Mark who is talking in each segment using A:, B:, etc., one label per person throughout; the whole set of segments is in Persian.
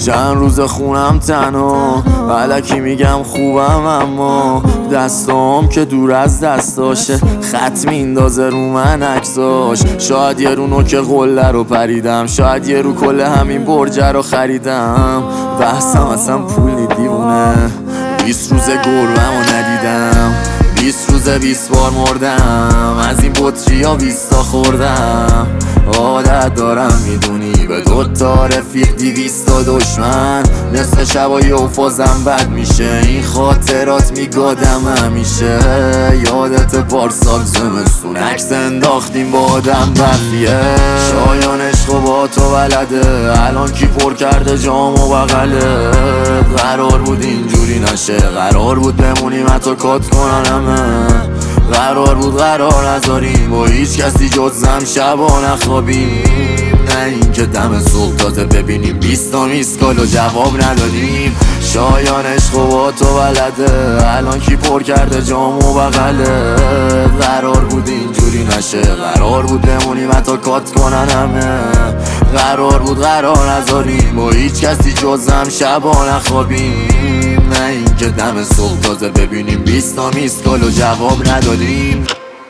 A: چند روز خونم تنها، الکی میگم خوبم اما دستام که دور از دستاشه، خط میندازه رو من عکساش. شاید یه رو نوک قله رو پریدم، شاید یه رو کل همین برجه رو خریدم. بحثم اصلا پول نی دیوونه، 20 روز گربه‌مو ندیدم، 20 روز 20 بار مردم، از این بطری ها 20 تا خوردم. عادت دارم میدونی به 2 تا رفیق 200 تا دشمن، نصف شبا یوفازم بد میشه، این خاطرات میگادم همیشه. یادت پارسال زمستون عکس انداختیم با آدم دفیه، شایان عشق و با تو بلده، الان کی پر کرده جام و بغله. قرار بود اینجوری نشه، قرار بود بمونیم حتی کات کنن همه، قرار بود قرار نذاریم با هیچ کسی جزم شبا نخوابیم. نه اینکه دم صبح تازه ببینیم 20 تا میسکال و جواب ندادیم. شایان عشق و با تو بلده، الان کی پر کرده جام و بغله. قرار بود اینجوری نشه، قرار بود بمونیم حتی کات کنن همه، قرار بود قرار نذاریم با هیچ کسی جزم شبا نخوابیم. نه اینکه دم صبح تازه ببینیم 20 تا میسکال و جواب ندادیم.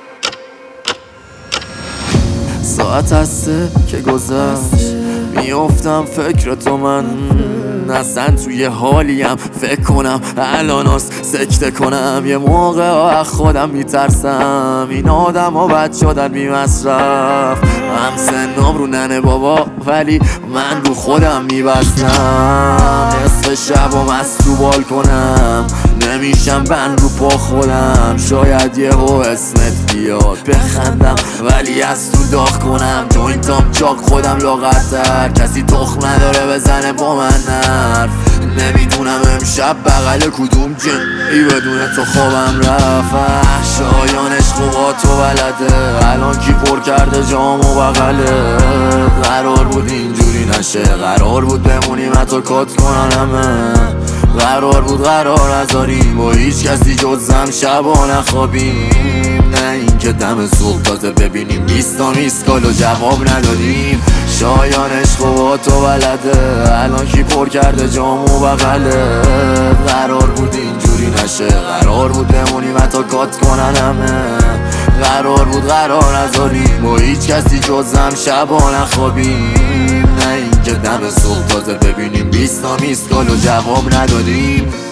A: ساعت هسته که گذشت، میافتم فکر تو من، اصلا توی حالیم فکر کنم الاناست سکته کنم. یه موقع ها خودم میترسم، این آدم ها بد شدن بی مصرف. هم سنام رو ننه بابا ولی من رو خودم میبستم، نصف شب و مست تو بالکنم، نمیشم بند رو پا خودم. شاید یه هو اسمت بیاد بخندم ولی از تو داغ کنم، جوینتام چاک خودم لاغرتر، کسی تخم نداره بزنه با من حرف. نمیدونم امشب بغل کدوم جنی بدون تو خوابم رفت. شایان عشق و با تو بلده، الان کی پر کرده جام و بغله. قرار بود اینجوری نشه، قرار بود بمونیم حتی کات کنن همه، قرار بود قرار نذاریم با هیچ کسی جزم شبا نخوابیم. نه اینکه دم صبح تازه ببینیم 20 تا میسکال و جواب ندادیم. شایان عشق و با تو بلده، الان کی پر کرده جام و بغله. قرار بود اینجوری نشه، قرار بود بمونیم حتی کات کنن همه، قرار بود قرار نذاریم با هیچ کسی جزم شبا نخوابیم. نه اینکه دم صبح تازه ببینیم 20 تا میسکال و جواب ندادیم.